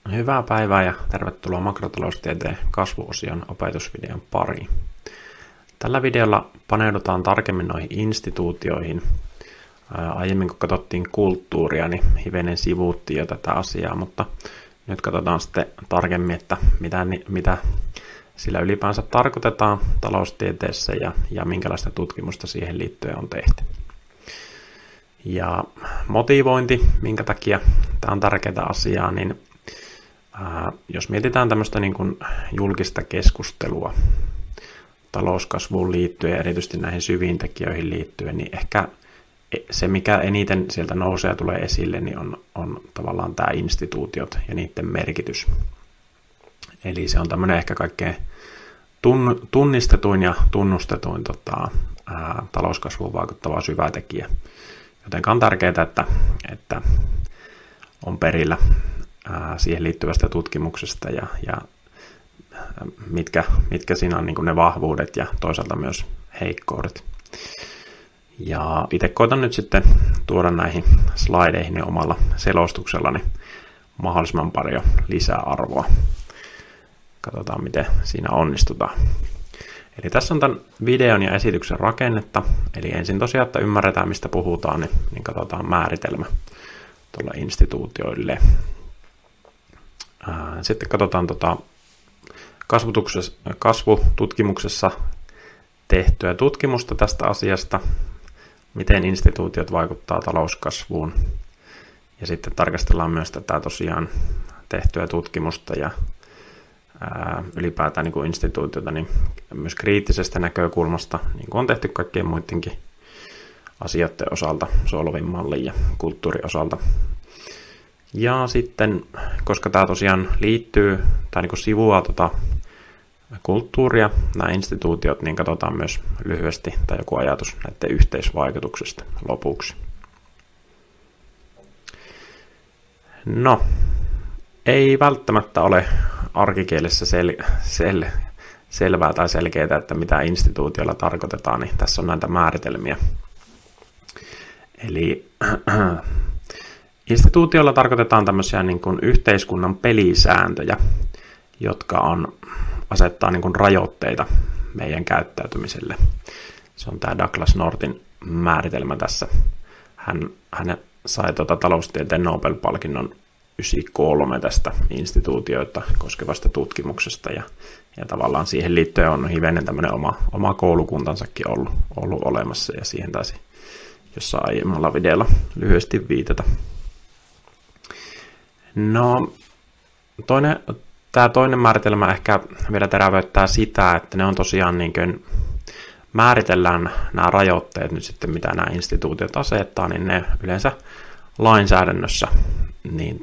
Hyvää päivää ja tervetuloa makrotaloustieteen kasvuosion opetusvideon pariin. Tällä videolla paneudutaan tarkemmin noihin instituutioihin. Aiemmin kun katsottiin kulttuuria, niin hivenen sivuuttiin jo tätä asiaa, mutta nyt katsotaan sitten tarkemmin, että mitä sillä ylipäänsä tarkoitetaan taloustieteessä ja minkälaista tutkimusta siihen liittyen on tehty. Ja motivointi, minkä takia tämä on tärkeää asiaa, niin jos mietitään tämmöistä niin kuin julkista keskustelua talouskasvuun liittyen ja erityisesti näihin syviin tekijöihin liittyen, niin ehkä se, mikä eniten sieltä nousee ja tulee esille, niin on tavallaan tämä instituutiot ja niiden merkitys. Eli se on tämmöinen ehkä kaikkein tunnistetuin ja tunnustetuin talouskasvuun vaikuttava syvä tekijä. Joten on tärkeää, että on perillä siihen liittyvästä tutkimuksesta ja mitkä siinä on niin kuin ne vahvuudet ja toisaalta myös heikkoudet. Ja itse koitan nyt sitten tuoda näihin slaideihin ja omalla selostuksellani mahdollisimman paljon lisäarvoa. Katsotaan, miten siinä onnistutaan. Eli tässä on tämän videon ja esityksen rakennetta. Eli ensin tosiaan, että ymmärretään, mistä puhutaan, niin katsotaan määritelmä tuolle instituutioille. Sitten katsotaan kasvututkimuksessa tehtyä tutkimusta tästä asiasta, miten instituutiot vaikuttaa talouskasvuun. Ja sitten tarkastellaan myös tätä tosiaan tehtyä tutkimusta ja ylipäätään niin kuin instituutiota niin myös kriittisestä näkökulmasta, niin kuin on tehty kaikkien muidenkin asioiden osalta, Solvin mallin ja kulttuurin osalta. Ja sitten, koska tämä tosiaan liittyy tai niin kuin sivuaa kulttuuria, nämä instituutiot, niin katsotaan myös lyhyesti tai joku ajatus näiden yhteisvaikutuksesta lopuksi. No, ei välttämättä ole arkikielessä selvää tai selkeää, että mitä instituutiolla tarkoitetaan, niin tässä on näitä määritelmiä. Eli instituutiolla tarkoitetaan tämmöisiä niin kuin yhteiskunnan pelisääntöjä, jotka asettaa niin kuin rajoitteita meidän käyttäytymiselle. Se on tämä Douglas Northin määritelmä tässä. Hän sai taloustieteen Nobel-palkinnon 1993 tästä instituutioita koskevasta tutkimuksesta ja tavallaan siihen liittyen on hivenen tämmöinen oma koulukuntansakin ollut olemassa ja siihen taisi jossain aiemmalla videolla lyhyesti viitata. No, tämä toinen määritelmä ehkä vielä terävöittää sitä, että ne on tosiaan niin kuin määritellään nämä rajoitteet nyt sitten, mitä nämä instituutiot asettaa, niin ne yleensä lainsäädännössä niin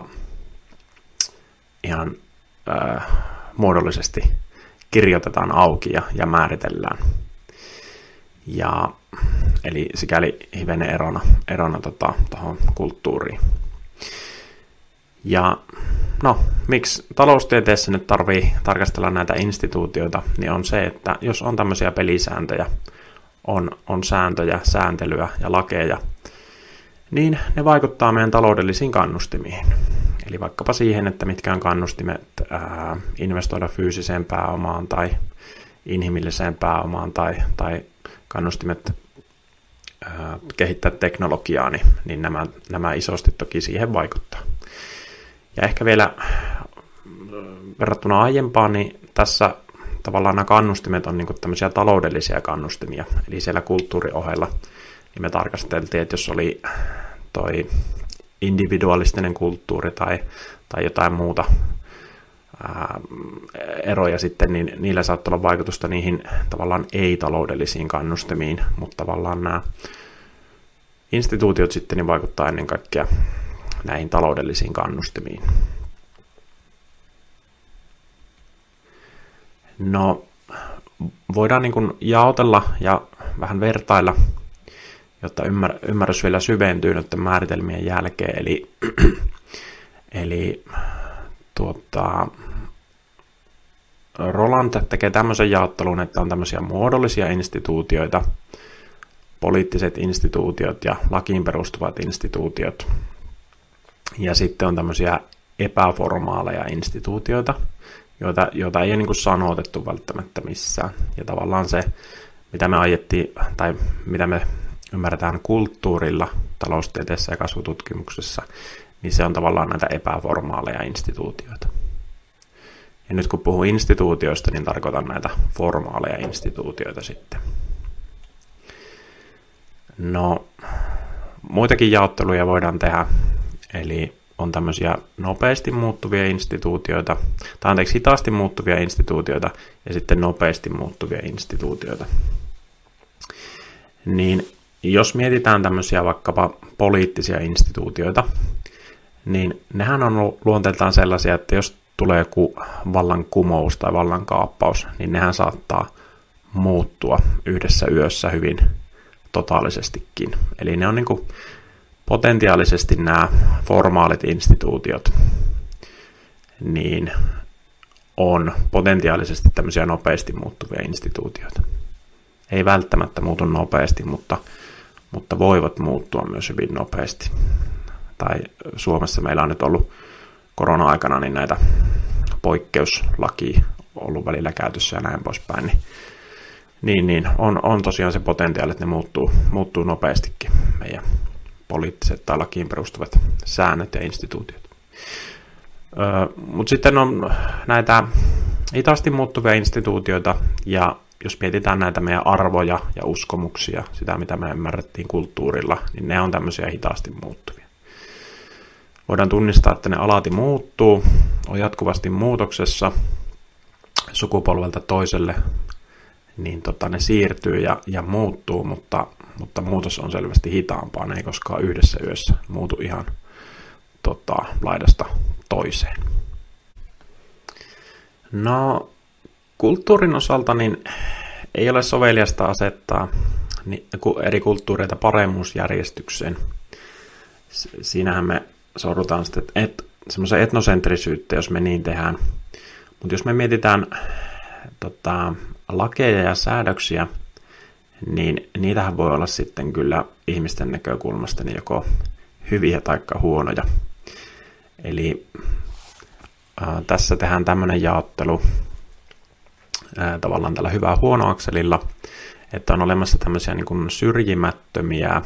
ihan muodollisesti kirjoitetaan auki ja määritellään. Eli sikäli hivenen erona tuohon kulttuuriin. Ja no, miksi taloustieteessä nyt tarvii tarkastella näitä instituutioita, niin on se, että jos on tämmöisiä pelisääntöjä, on sääntöjä, sääntelyä ja lakeja, niin ne vaikuttaa meidän taloudellisiin kannustimiin. Eli vaikkapa siihen, että mitkä on kannustimet investoida fyysiseen pääomaan tai inhimilliseen pääomaan tai kannustimet kehittää teknologiaa, niin nämä isosti toki siihen vaikuttaa. Ja ehkä vielä verrattuna aiempaan, niin tässä tavallaan nämä kannustimet on niinku tämmöisiä taloudellisia kannustimia. Eli siellä kulttuuriohella niin me tarkasteltiin, että jos oli toi individualistinen kulttuuri tai jotain muuta eroja sitten, niin niillä saattaa olla vaikutusta niihin tavallaan ei-taloudellisiin kannustimiin, mutta tavallaan nämä instituutiot sitten niin vaikuttaa ennen kaikkea näihin taloudellisiin kannustimiin. No, voidaan niin kuin jaotella ja vähän vertailla, jotta ymmärrys vielä syventyy noiden määritelmien jälkeen. Eli Roland tekee tämmöisen jaottelun, että on tämmöisiä muodollisia instituutioita, poliittiset instituutiot ja lakiin perustuvat instituutiot. Ja sitten on tämmöisiä epäformaaleja instituutioita, joita ei ole niin kuin sanotettu välttämättä missään. Ja tavallaan se, mitä me ajettiin, tai mitä me ymmärretään kulttuurilla, taloustieteessä ja kasvututkimuksessa, niin se on tavallaan näitä epäformaaleja instituutioita. Ja nyt kun puhun instituutioista, niin tarkoitan näitä formaaleja instituutioita sitten. No, muitakin jaotteluja voidaan tehdä, eli on tämmöisiä nopeasti muuttuvia instituutioita, hitaasti muuttuvia instituutioita ja sitten nopeasti muuttuvia instituutioita. Niin jos mietitään tämmöisiä vaikkapa poliittisia instituutioita, niin nehän on luonteeltaan sellaisia, että jos tulee joku vallankumous tai vallankaappaus, niin nehän saattaa muuttua yhdessä yössä hyvin totaalisestikin. Eli ne on niin kuin potentiaalisesti nämä formaalit instituutiot, niin on potentiaalisesti tämmöisiä nopeasti muuttuvia instituutioita. Ei välttämättä muutu nopeasti, mutta voivat muuttua myös hyvin nopeasti. Tai Suomessa meillä on nyt ollut korona-aikana niin näitä poikkeuslakia ollut välillä käytössä ja näin poispäin. Niin on tosiaan se potentiaali, että ne muuttuu nopeastikin meidän poliittiset tai lakiin perustuvat säännöt ja instituutiot. Mutta sitten on näitä hitaasti muuttuvia instituutioita, ja jos mietitään näitä meidän arvoja ja uskomuksia, sitä mitä me ymmärrettiin kulttuurilla, niin ne on tämmöisiä hitaasti muuttuvia. Voidaan tunnistaa, että ne alati muuttuu, on jatkuvasti muutoksessa sukupolvelta toiselle, niin ne siirtyy ja muuttuu, mutta muutos on selvästi hitaampaa, ne ei koskaan yhdessä yössä muutu ihan laidasta toiseen. No, kulttuurin osalta niin ei ole soveliasta asettaa eri kulttuureita paremmuusjärjestykseen. Siinähän me sorrutaan sitten semmoisen etnosentrisyyttä, jos me niin tehdään. Mutta jos me mietitään lakeja ja säädöksiä, niin niitähän voi olla sitten kyllä ihmisten näkökulmasta niin joko hyviä tai huonoja. Eli tässä tehdään tämmöinen jaottelu tavallaan tällä hyvää huono akselilla, että on olemassa tämmöisiä niin kuin syrjimättömiä,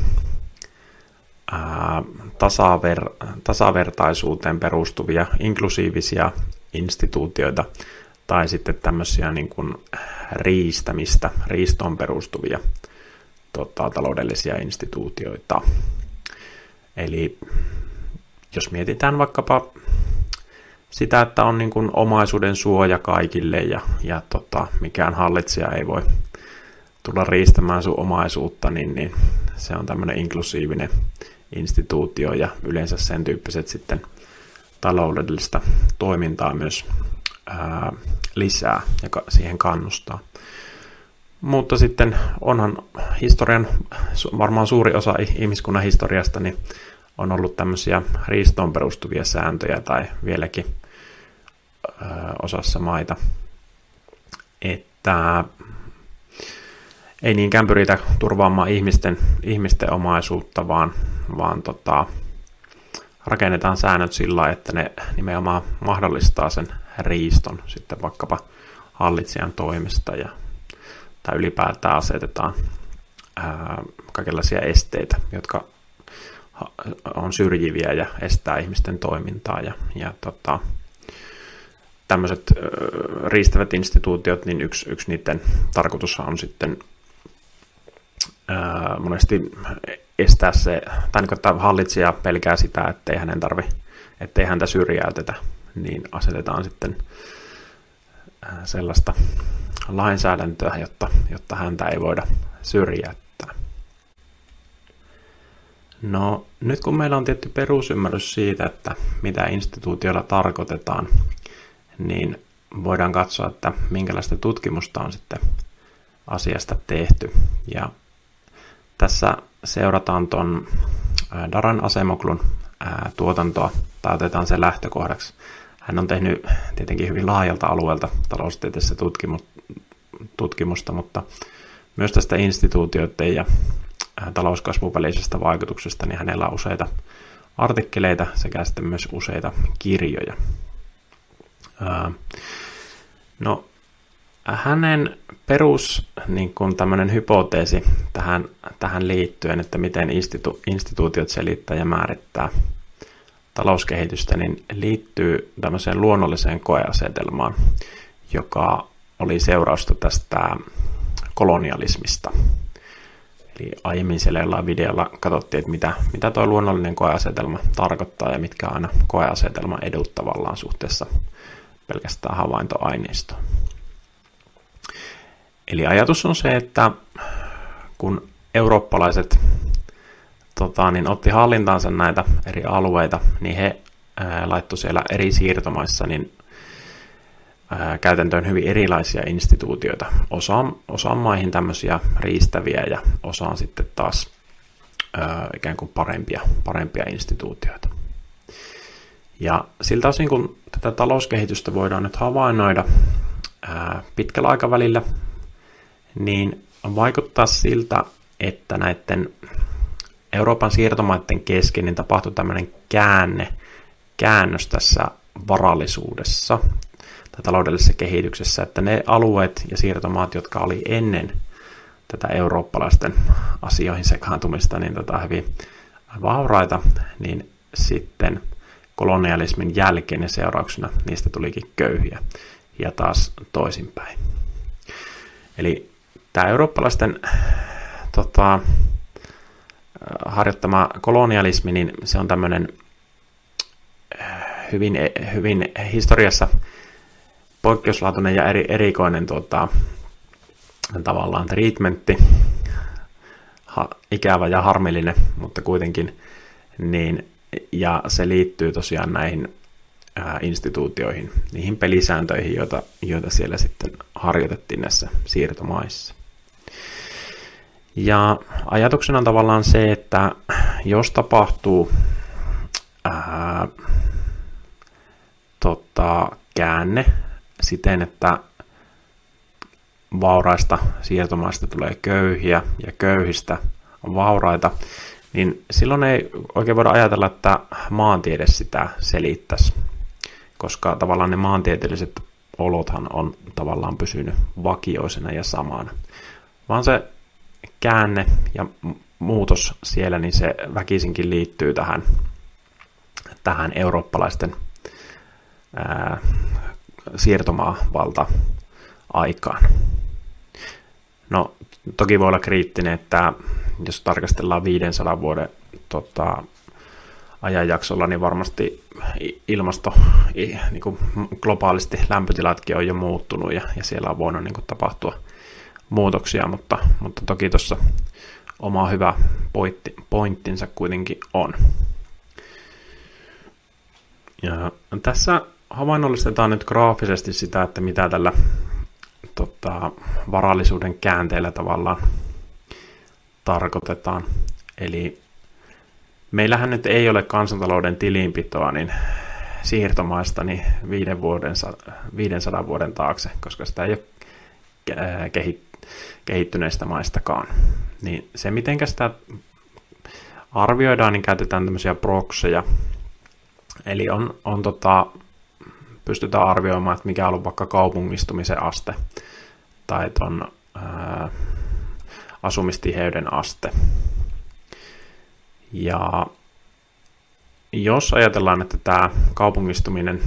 tasavertaisuuteen perustuvia, inklusiivisia instituutioita, tai sitten tämmöisiä niin kuin riistoon perustuvia taloudellisia instituutioita. Eli jos mietitään vaikkapa sitä, että on niin kuin omaisuuden suoja kaikille ja mikään hallitsija ei voi tulla riistämään sun omaisuutta, niin se on tämmöinen inklusiivinen instituutio ja yleensä sen tyyppiset sitten taloudellista toimintaa myös lisää ja siihen kannustaa. Mutta sitten onhan historian, varmaan suuri osa ihmiskunnan historiasta, niin on ollut tämmöisiä riistoon perustuvia sääntöjä tai vieläkin osassa maita, että ei niinkään pyritä turvaamaan ihmisten omaisuutta, vaan rakennetaan säännöt sillä, että ne nimenomaan mahdollistaa sen riiston sitten vaikkapa hallitsijan toimesta tai ylipäätään asetetaan kaikenlaisia esteitä, jotka on syrjiviä ja estää ihmisten toimintaa ja tämmöiset riistävät instituutiot, niin yksi niiden tarkoitus on sitten monesti estää se, tai niin, että hallitsija pelkää sitä, ettei häntä syrjäytetä, niin asetetaan sitten sellaista lainsäädäntöä, jotta häntä ei voida syrjäyttää. No, nyt kun meillä on tietty perusymmärrys siitä, että mitä instituutioilla tarkoitetaan, niin voidaan katsoa, että minkälaista tutkimusta on sitten asiasta tehty. Ja tässä seurataan tuon Daran Acemoglun tuotantoa, tai otetaan se lähtökohdaksi. Hän on tehnyt tietenkin hyvin laajalta alueelta taloustieteessä tutkimusta, mutta myös tästä instituutioiden ja talouskasvun välisestä vaikutuksesta, niin hänellä on artikkeleita sekä sitten myös useita kirjoja. No, hänen perus niin kuin tämmöinen hypoteesi tähän liittyen, että miten instituutiot selittää ja määrittää talouskehitystä, niin liittyy tämmöiseen luonnolliseen koeasetelmaan, joka oli seurausta tästä kolonialismista. Eli aiemmin siellä jollain videolla katsottiin, että mitä tuo luonnollinen koeasetelma tarkoittaa ja mitkä on aina koeasetelman edut tavallaan suhteessa pelkästään havaintoaineistoon. Eli ajatus on se, että kun eurooppalaiset otti hallintaansa näitä eri alueita, niin he laittoi siellä eri siirtomaissa käytäntöön hyvin erilaisia instituutioita. Osaan maihin tämmöisiä riistäviä ja osaan sitten taas ikään kuin parempia instituutioita. Ja siltä osin, kun tätä talouskehitystä voidaan nyt havainnoida pitkällä aikavälillä, niin vaikuttaa siltä, että näiden Euroopan siirtomaiden kesken niin tapahtui tämmöinen käännös tässä varallisuudessa tai taloudellisessa kehityksessä, että ne alueet ja siirtomaat, jotka oli ennen tätä eurooppalaisten asioihin sekaantumista niin hyvin vauraita, niin sitten kolonialismin jälkeen ja seurauksena niistä tulikin köyhiä ja taas toisinpäin. Eli tämä eurooppalaisten harjoittama kolonialismi, niin se on tämmöinen hyvin historiassa poikkeuslaatuinen ja erikoinen tavallaan treatmentti, ikävä ja harmillinen, mutta kuitenkin, niin, ja se liittyy tosiaan näihin instituutioihin, niihin pelisääntöihin, joita siellä sitten harjoitettiin näissä siirtomaissa. Ja ajatuksena on tavallaan se, että jos tapahtuu käänne siten, että vauraista siirtomaista tulee köyhiä ja köyhistä on vauraita, niin silloin ei oikein voida ajatella, että maantiede sitä selittäisi, koska tavallaan ne maantieteelliset olothan on tavallaan pysynyt vakioisena ja samana, vaan se käänne ja muutos siellä, niin se väkisinkin liittyy tähän eurooppalaisten siirtomaavalta-aikaan. No, toki voi olla kriittinen, että jos tarkastellaan 500 vuoden ajanjaksolla, niin varmasti ilmasto, niin kuin globaalisti lämpötilatkin on jo muuttunut ja siellä on voinut niin kuin tapahtua muutoksia, mutta toki tuossa oma hyvä pointtinsa kuitenkin on. Ja tässä havainnollistetaan nyt graafisesti sitä, että mitä tällä varallisuuden käänteellä tavallaan tarkoitetaan. Eli meillähän nyt ei ole kansantalouden tilinpitoa niin siirtomaista niin 500 vuoden taakse, koska sitä ei ole kehittyneistä maistakaan. Niin se, miten sitä arvioidaan, niin käytetään tämmöisiä prokseja. Eli pystytään arvioimaan, että mikä on ollut vaikka kaupungistumisen aste tai ton asumistiheyden aste. Ja jos ajatellaan, että tämä kaupungistuminen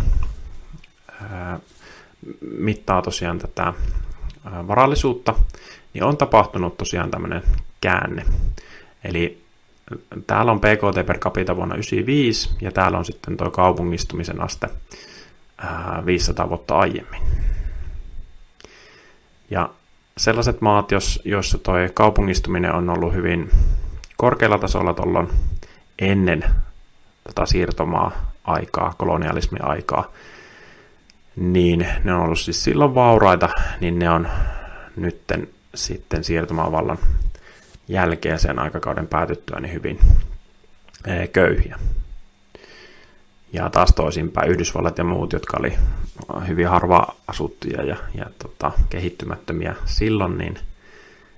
mittaa tosiaan tätä varallisuutta, niin on tapahtunut tosiaan tämmöinen käänne. Eli täällä on PKT per capita vuonna 1995 ja täällä on sitten tuo kaupungistumisen aste 500 vuotta aiemmin. Ja sellaiset maat, joissa tuo kaupungistuminen on ollut hyvin korkealla tasolla tuolloin ennen siirtomaa-aikaa, kolonialismi-aikaa, niin ne on ollut siis silloin vauraita, niin ne on nytten sitten siirtomaavallan jälkeen sen aikakauden päätyttyä niin hyvin köyhiä. Ja taas toisinpäin Yhdysvallat ja muut, jotka oli hyvin harvaa asuttuja ja kehittymättömiä silloin,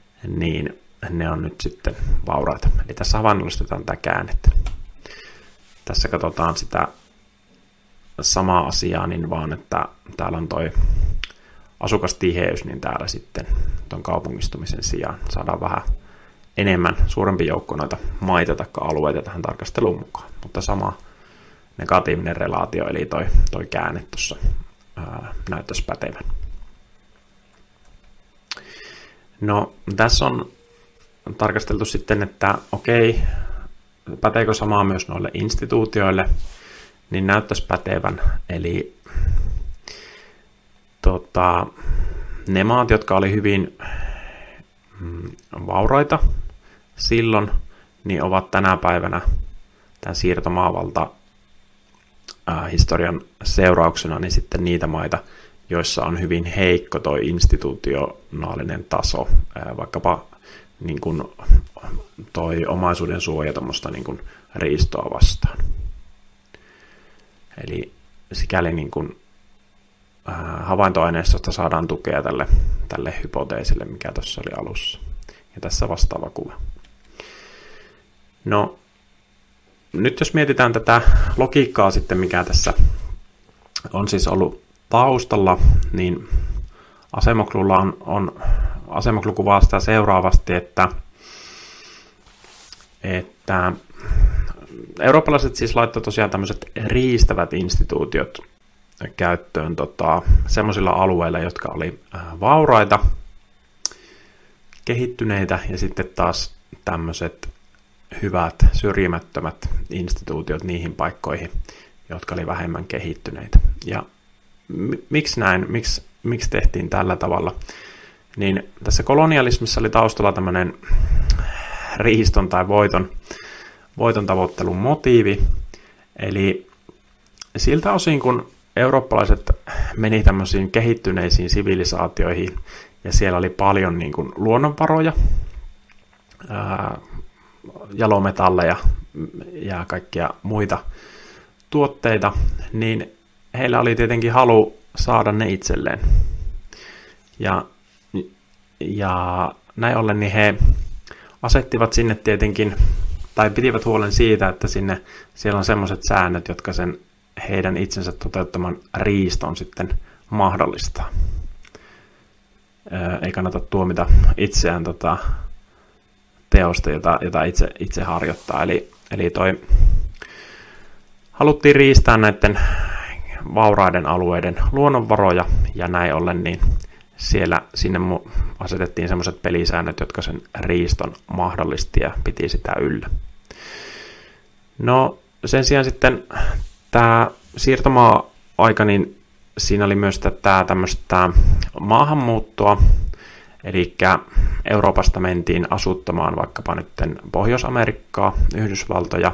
niin ne on nyt sitten vauraita. Eli tässä havainnollistetaan tätä käännettä. tässä katsotaan sitä samaa asiaa, niin vaan että täällä on toi asukastiheys, niin täällä sitten tuon kaupungistumisen sijaan saadaan vähän enemmän, suurempi joukko noita maita tai alueita tähän tarkasteluun mukaan. Mutta sama negatiivinen relaatio, eli toi käänne tuossa näyttäisi pätevän. No, tässä on tarkasteltu sitten, että okei, päteekö samaa myös noille instituutioille, niin näyttäisi pätevän. Eli ne maat, jotka oli hyvin vauraita silloin, niin ovat tänä päivänä tämän siirtomaavalta historian seurauksena niin sitten niitä maita, joissa on hyvin heikko toi institutionaalinen taso, vaikkapa niin kuin toi omaisuuden suoja tuommoista niin kuin riistoa vastaan. Eli sikäli niin kuin havaintoaineistosta saadaan tukea tälle hypoteesille, mikä tuossa oli alussa. Ja tässä vastaava kuva. No, nyt jos mietitään tätä logiikkaa sitten, mikä tässä on siis ollut taustalla, niin Acemoglu kuvaa sitä seuraavasti, että eurooppalaiset siis laittoi tosiaan tämmöiset riistävät instituutiot käyttöön semmoisilla alueilla, jotka oli vauraita, kehittyneitä, ja sitten taas tämmöiset hyvät, syrjimättömät instituutiot niihin paikkoihin, jotka oli vähemmän kehittyneitä. Ja miksi näin? Miksi tehtiin tällä tavalla? Niin tässä kolonialismissa oli taustalla tämmöinen riiston tai voiton tavoittelun motiivi. Eli siltä osin, kun eurooppalaiset meni tämmöisiin kehittyneisiin sivilisaatioihin, ja siellä oli paljon niin kuin luonnonvaroja, jalometalleja ja kaikkia muita tuotteita, niin heillä oli tietenkin halu saada ne itselleen. Ja näin ollen niin he asettivat sinne tietenkin, tai pitivät huolen siitä, että siellä on semmoiset säännöt, jotka sen heidän itsensä toteuttaman riiston sitten mahdollistaa. Ei kannata tuomita itseään teosta, jota itse harjoittaa. Eli haluttiin riistää näiden vauraiden alueiden luonnonvaroja, ja näin ollen niin sinne asetettiin semmoiset pelisäännöt, jotka sen riiston mahdollisti ja piti sitä yllä. No sen sijaan sitten tämä siirtomaa-aika, niin siinä oli myös tämmöistä maahanmuuttoa, eli Euroopasta mentiin asuttamaan vaikkapa nyt Pohjois-Amerikkaa, Yhdysvaltoja,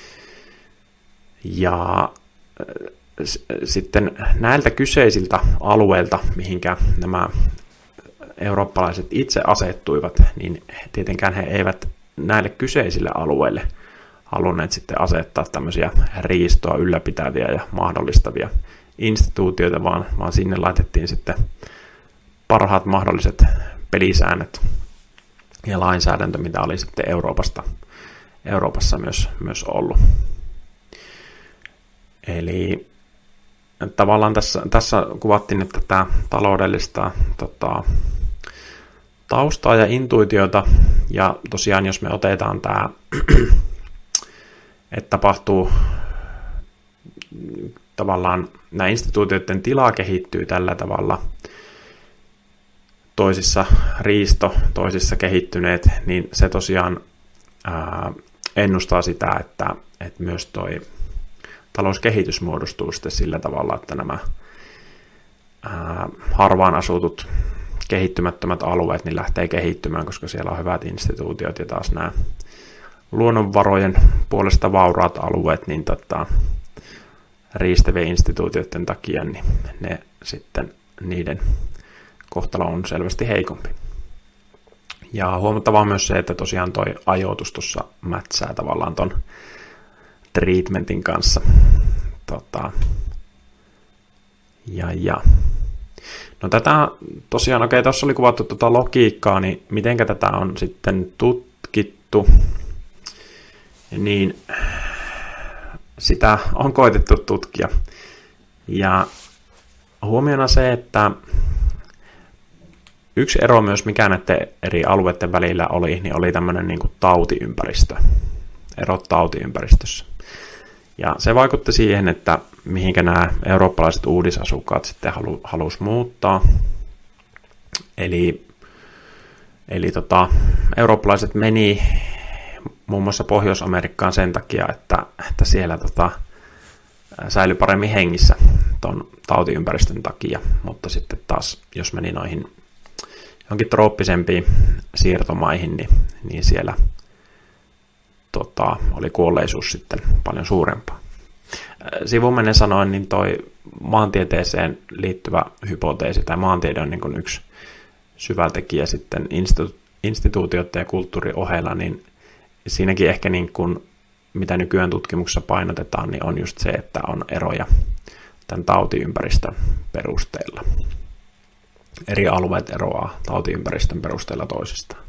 ja sitten näiltä kyseisiltä alueilta, mihinkä nämä eurooppalaiset itse asettuivat, niin tietenkään he eivät näille kyseisille alueille halunneet sitten asettaa tämmöisiä riistoa ylläpitäviä ja mahdollistavia instituutioita, vaan sinne laitettiin sitten parhaat mahdolliset pelisäännöt ja lainsäädäntö, mitä oli sitten Euroopassa myös ollut. Eli tavallaan tässä kuvattiin nyt tätä taloudellista taustaa ja intuitiota, ja tosiaan jos me otetaan tämä, että tapahtuu tavallaan nämä instituutioiden tila kehittyy tällä tavalla, toisissa riisto, toisissa kehittyneet, niin se tosiaan ennustaa sitä, että myös toi talouskehitys muodostuu sitten sillä tavalla, että nämä harvaan asutut kehittymättömät alueet niin lähtee kehittymään, koska siellä on hyvät instituutiot, ja taas nämä luonnonvarojen puolesta vauraat alueet, niin riistävien instituutioiden takia niin ne sitten niiden kohtalo on selvästi heikompi. Ja huomattavaa on myös se, että tosiaan toi ajoitus tuossa mätsää tavallaan ton treatmentin kanssa. No tätä tosiaan, okei, tuossa oli kuvattu logiikkaa, niin mitenkä tätä on sitten tutkittu, niin sitä on koitettu tutkia. Ja huomiona se, että yksi ero myös, mikä näiden eri alueiden välillä oli, niin oli tämmöinen niin kuin tautiympäristö. Erot tautiympäristössä. Ja se vaikutti siihen, että mihinkä nämä eurooppalaiset uudisasukkaat sitten halusi muuttaa. Eli eurooppalaiset meni muun muassa Pohjois-Amerikkaan sen takia, että siellä säilyi paremmin hengissä tuon tautiympäristön takia, mutta sitten taas jos meni noihin johonkin trooppisempiin siirtomaihin, niin siellä oli kuolleisuus sitten paljon suurempaa. Sivumennen sanoen, niin toi maantieteeseen liittyvä hypoteesi tai maantiede on niin kuin yksi syvältekijä sitten instituutioiden ja kulttuurin ohella, niin siinäkin ehkä niin kuin, mitä nykyään tutkimuksessa painotetaan, niin on just se, että on eroja tämän tautiympäristön perusteella. Eri alueet eroaa tautiympäristön perusteella toisistaan.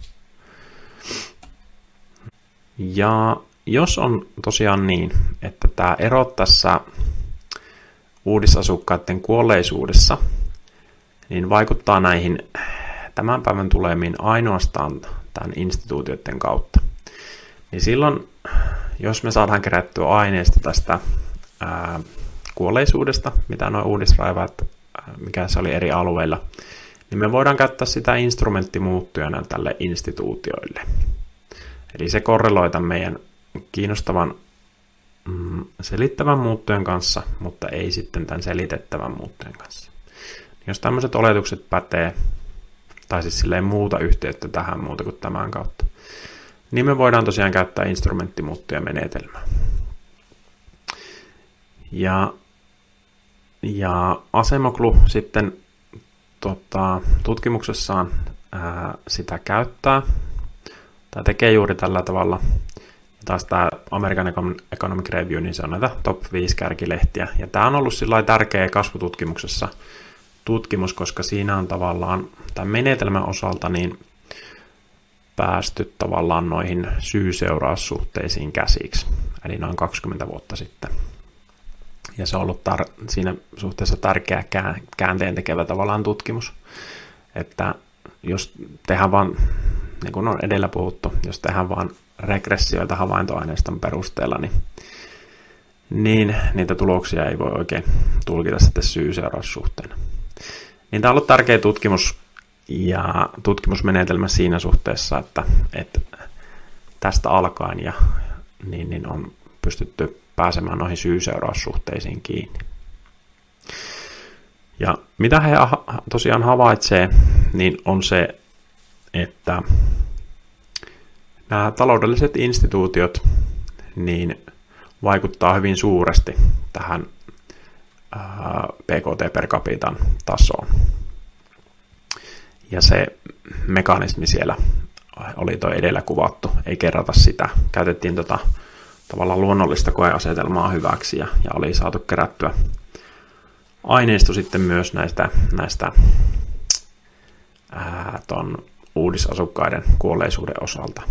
Ja jos on tosiaan niin, että tämä ero tässä uudisasukkaiden kuolleisuudessa, niin vaikuttaa näihin tämän päivän tulemiin ainoastaan tämän instituutioiden kautta. Niin silloin, jos me saadaan kerättyä aineista tästä kuolleisuudesta, mitä nuo uudisraivaat, mikä se oli eri alueilla, niin me voidaan käyttää sitä instrumenttimuuttujana tälle instituutioille. Eli se korreloi tämän meidän kiinnostavan selittävän muuttujan kanssa, mutta ei sitten tämän selitettävän muuttujan kanssa. Jos tämmöiset oletukset pätee, tai siis sillä ei muuta yhteyttä tähän muuta kuin tämän kautta, niin me voidaan tosiaan käyttää instrumenttimuuttuja menetelmää. Ja Acemoglu sitten tutkimuksessaan sitä käyttää, tai tekee juuri tällä tavalla. Ja taas tämä American Economic Review, niin se on näitä top 5 kärkilehtiä. Ja tämä on ollut sillä tärkeä kasvututkimuksessa tutkimus, koska siinä on tavallaan tämän menetelmän osalta niin päästy tavallaan noihin syy-seuraussuhteisiin käsiksi, eli noin 20 vuotta sitten. Ja se on ollut siinä suhteessa tärkeä käänteentekevä tavallaan tutkimus, että jos tehdään vaan, niin kuin on edellä puhuttu, jos tehdään vaan regressioita havaintoaineiston perusteella, niin niitä tuloksia ei voi oikein tulkita sitten syy-seuraussuhteena. Niin tämä on ollut tärkeä tutkimus ja tutkimusmenetelmä siinä suhteessa, että tästä alkaen niin on pystytty pääsemään noihin syy-seuraussuhteisiin kiinni. Ja mitä he tosiaan havaitsee, niin on se, että nämä taloudelliset instituutiot niin vaikuttaa hyvin suuresti tähän PKT per capitan tasoon. Ja se mekanismi siellä oli tuo edellä kuvattu, ei kerrata sitä. Käytettiin tavallaan luonnollista koeasetelmaa hyväksi ja oli saatu kerättyä aineisto sitten myös näistä ton uudisasukkaiden kuolleisuuden osalta.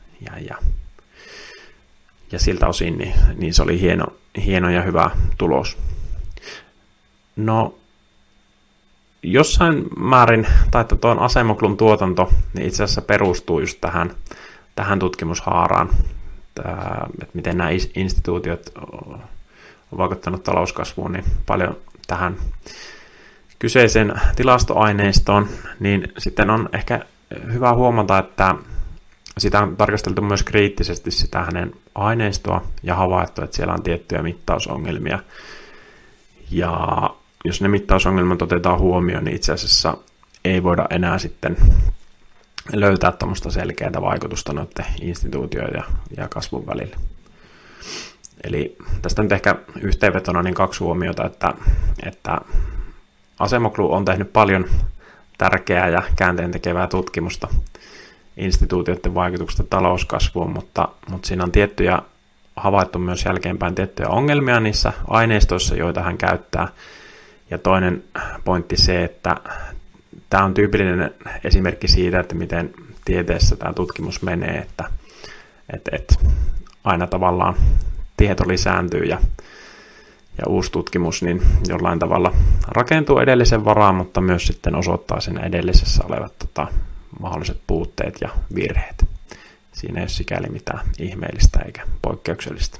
Ja siltä osin niin se oli hieno ja hyvä tulos. No, jossain määrin, tai tuon Acemoglun tuotanto, niin itse asiassa perustuu just tähän tutkimushaaraan, että miten nämä instituutiot on vaikuttanut talouskasvuun, niin paljon tähän kyseiseen tilastoaineistoon, niin sitten on ehkä hyvä huomata, että sitä on tarkasteltu myös kriittisesti sitä hänen aineistoa ja havaittu, että siellä on tiettyjä mittausongelmia. Ja jos ne mittausongelmat otetaan huomioon, niin itse asiassa ei voida enää sitten löytää tuommoista selkeää vaikutusta noiden instituutioiden ja kasvun välillä. Eli tästä nyt ehkä yhteenvetona niin 2 huomiota, että Acemoglu on tehnyt paljon tärkeää ja käänteentekevää tutkimusta instituutioiden vaikutuksesta talouskasvuun, mutta siinä on tiettyjä havaittu myös jälkeenpäin tiettyjä ongelmia niissä aineistoissa, joita hän käyttää. Ja toinen pointti se, että tämä on tyypillinen esimerkki siitä, että miten tieteessä tämä tutkimus menee, että aina tavallaan tieto lisääntyy ja uusi tutkimus niin jollain tavalla rakentuu edellisen varaan, mutta myös sitten osoittaa sen edellisessä olevat mahdolliset puutteet ja virheet. Siinä ei ole sikäli mitään ihmeellistä eikä poikkeuksellista.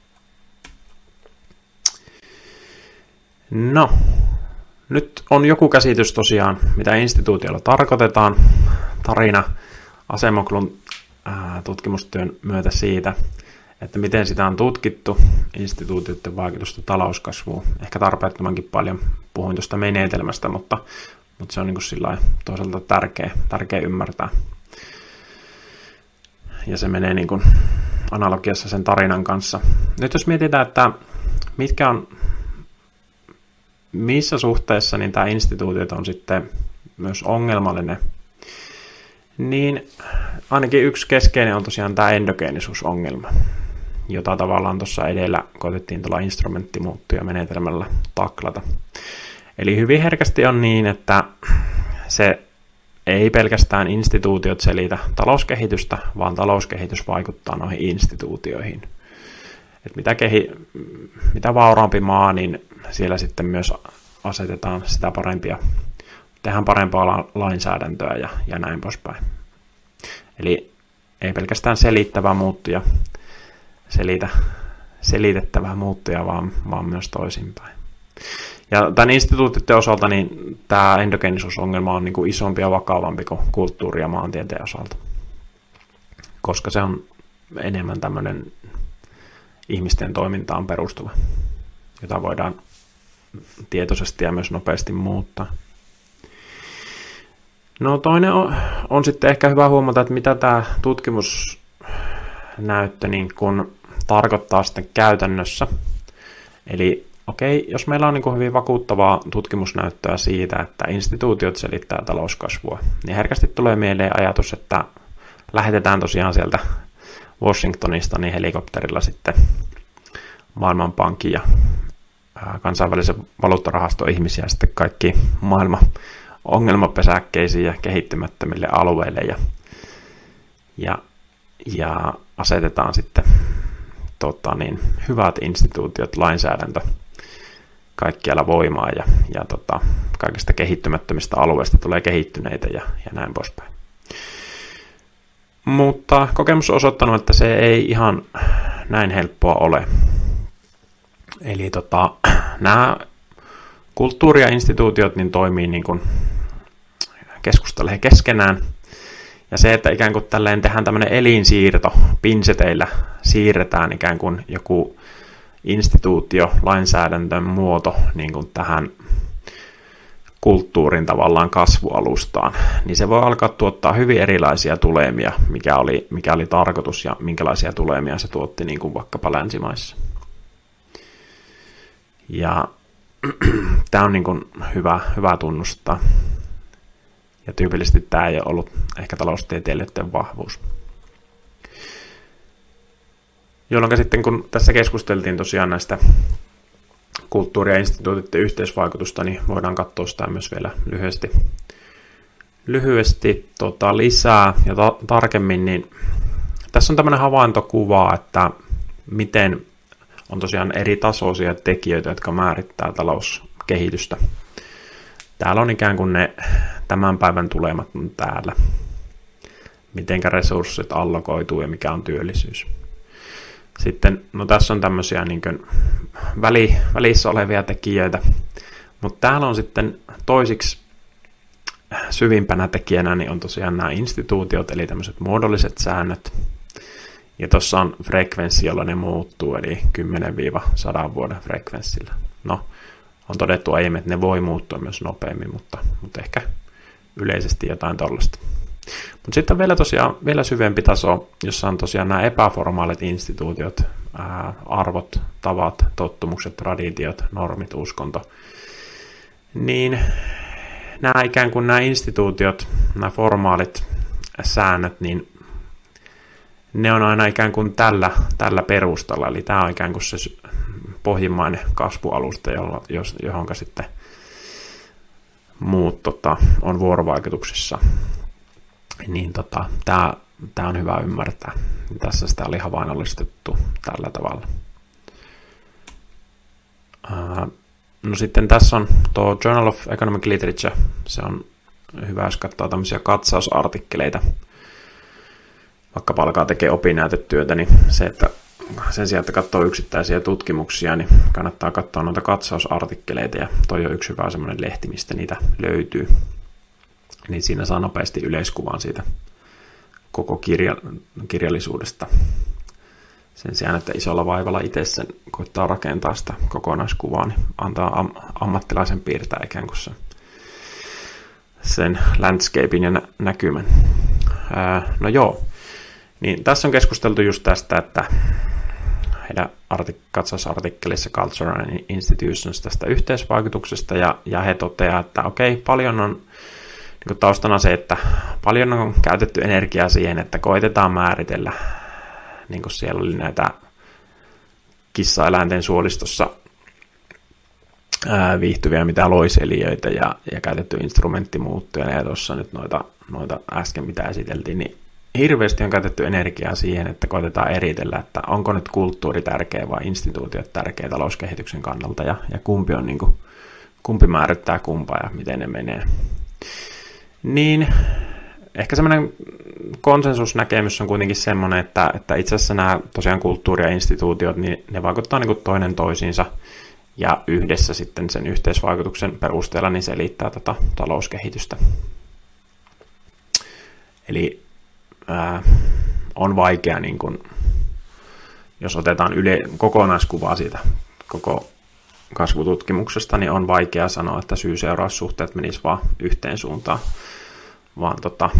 No, nyt on joku käsitys tosiaan, mitä instituutiolla tarkoitetaan. Tarina Acemoglun tutkimustyön myötä siitä, että miten sitä on tutkittu, instituutioiden vaikutusta talouskasvuun. Ehkä tarpeettomankin paljon puhuin tuosta menetelmästä, mutta se on niin kuin sillä toisaalta tärkeä ymmärtää. Ja se menee niin kuin analogiassa sen tarinan kanssa. Nyt jos mietitään, että missä suhteessa niin tämä instituutiot on sitten myös ongelmallinen, niin ainakin yksi keskeinen on tosiaan tämä endogeenisuusongelma, jota tavallaan tuossa edellä koetettiin tuolla instrumenttimuuttuja menetelmällä taklata. Eli hyvin herkästi on niin, että se ei pelkästään instituutiot selitä talouskehitystä, vaan talouskehitys vaikuttaa noihin instituutioihin. Et mitä vauraampi maa, niin siellä sitten myös asetetaan sitä parempia, tehdään parempaa lainsäädäntöä ja näin poispäin. Eli ei pelkästään selittävää muuttuja, selitettävää muuttuja, vaan myös toisinpäin. Ja tämän instituutioiden osalta niin tämä endogeenisuusongelma on niin kuin isompi ja vakavampi kuin kulttuuri- ja maantieteen osalta, koska se on enemmän tämmöinen ihmisten toimintaan perustuva, jota voidaan tietoisesti ja myös nopeasti muuttaa. No toinen on sitten ehkä hyvä huomata, että mitä tämä tutkimusnäyttö niin kun tarkoittaa sitten käytännössä. Eli jos meillä on niin kuin hyvin vakuuttavaa tutkimusnäyttöä siitä, että instituutiot selittää talouskasvua, niin herkästi tulee mieleen ajatus, että lähetetään tosiaan sieltä Washingtonista niin helikopterilla sitten Maailmanpankin ja kansainvälisen valuuttarahaston ihmisiä sitten kaikki maailman ongelmapesäkkeisiin ja kehittymättömille alueille ja asetetaan sitten hyvät instituutiot, lainsäädäntö kaikkialla voimaa ja kaikista kehittymättömistä alueista tulee kehittyneitä ja näin poispäin. Mutta kokemus on osoittanut, että se ei ihan näin helppoa ole. Eli nämä kulttuuri- ja instituutiot niin toimii niin kuin keskustelee keskenään. Ja se, että ikään kuin tälleen tehdään tämmöinen elinsiirto, pinseteillä siirretään ikään kuin joku instituutio, lainsäädäntön muoto niin kuin tähän kulttuurin tavallaan kasvualustaan, niin se voi alkaa tuottaa hyvin erilaisia tulemia, mikä oli tarkoitus ja minkälaisia tulemia se tuotti niin kuin vaikkapa länsimaissa. Ja tämä on niin kuin hyvä tunnustaa. Ja tyypillisesti tämä ei ole ollut ehkä taloustieteilijöiden vahvuus. Jolloin sitten kun tässä keskusteltiin tosiaan näistä kulttuuri- ja instituutioiden yhteisvaikutusta, niin voidaan katsoa sitä myös vielä lyhyesti lisää ja tarkemmin. Niin tässä on tämmöinen havaintokuva, että miten on tosiaan eri tasoisia tekijöitä, jotka määrittää talouskehitystä. Täällä on ikään kuin ne tämän päivän tulemat on täällä. Mitenkä resurssit allokoituu ja mikä on työllisyys. Sitten, tässä on tämmöisiä niin kuin välissä olevia tekijöitä, mutta täällä on sitten toisiksi syvimpänä tekijänä niin on tosiaan nämä instituutiot, eli tämmöiset muodolliset säännöt. Ja tuossa on frekvenssi, jolla ne muuttuu, eli 10-100 vuoden frekvenssillä. No, on todettu aiemmin, että ne voi muuttua myös nopeammin, mutta ehkä yleisesti jotain tollaista. Mutta sitten on vielä syvempi taso, jossa on tosiaan nämä epäformaalit instituutiot, arvot, tavat, tottumukset, traditiot, normit, uskonto. Niin nämä ikään kuin nämä instituutiot, nämä formaalit säännöt, niin ne on aina ikään kuin tällä perustalla. Eli tämä on ikään kuin se pohjimmainen kasvualusta, johon sitten muut on vuorovaikutuksessa. Niin tämä on hyvä ymmärtää. Tässä sitä oli havainnollistettu tällä tavalla. No sitten tässä on tuo Journal of Economic Literature. Se on hyvä, jos katsoo tämmöisiä katsausartikkeleita. Vaikka alkaa tekemään opinnäytetyötä, niin se, että sen sijaan, että katsoo yksittäisiä tutkimuksia, niin kannattaa katsoa noita katsausartikkeleita, ja toi on yksi hyvä semmoinen lehti, mistä niitä löytyy. Niin siinä saa nopeasti yleiskuvan siitä koko kirjallisuudesta. Sen sijaan, että isolla vaivalla itse sen koittaa rakentaa sitä kokonaiskuvaa, niin antaa ammattilaisen piirtää ikään kuin sen landscapein ja näkymän. No joo, niin tässä on keskusteltu just tästä, että heidän katsausartikkelissa Culture and Institutions tästä yhteisvaikutuksesta, ja he toteaa, että okei, paljon on niin taustana se, että paljon on käytetty energiaa siihen, että koitetaan määritellä, niin kuin siellä oli näitä kissaeläinten suolistossa viihtyviä mitä loiselijöitä ja käytetty instrumenttimuuttuja, ja tuossa nyt noita äsken mitä esiteltiin, niin hirveästi on käytetty energiaa siihen, että koitetaan eritellä, että onko nyt kulttuuri tärkeä vai instituutiot tärkeä talouskehityksen kannalta, ja kumpi on niin kuin, kumpi määrittää kumpaa ja miten ne menee. Niin ehkä semmoinen konsensusnäkemys on kuitenkin semmoinen, että itse asiassa nämä tosiaan kulttuuri ja instituutiot, niin ne vaikuttaa niin kuin toinen toisiinsa, ja yhdessä sitten sen yhteisvaikutuksen perusteella niin selittää tätä talouskehitystä. Eli on vaikea, niin kuin, jos otetaan kokonaiskuvaa siitä koko kasvututkimuksesta, niin on vaikea sanoa, että syy-seuraussuhteet menisivät vaan yhteen suuntaan, vaan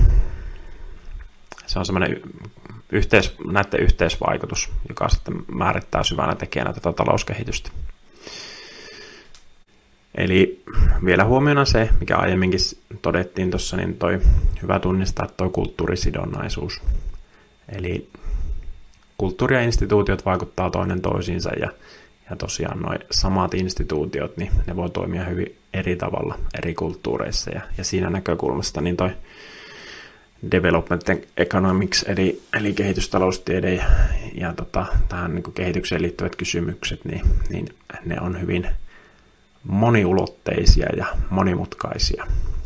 se on semmoinen näiden yhteisvaikutus, joka sitten määrittää syvänä tekijänä tätä talouskehitystä. Eli vielä huomiona se, mikä aiemminkin todettiin tuossa, niin toi hyvä tunnistaa toi kulttuurisidonnaisuus. Eli kulttuuri ja instituutiot vaikuttaa toinen toisiinsa, ja tosiaan nuo samat instituutiot, niin ne voi toimia hyvin eri tavalla eri kulttuureissa, ja siinä näkökulmasta niin toi development economics, eli kehitystaloustiede ja tähän niin kuin kehitykseen liittyvät kysymykset, niin ne on hyvin moniulotteisia ja monimutkaisia.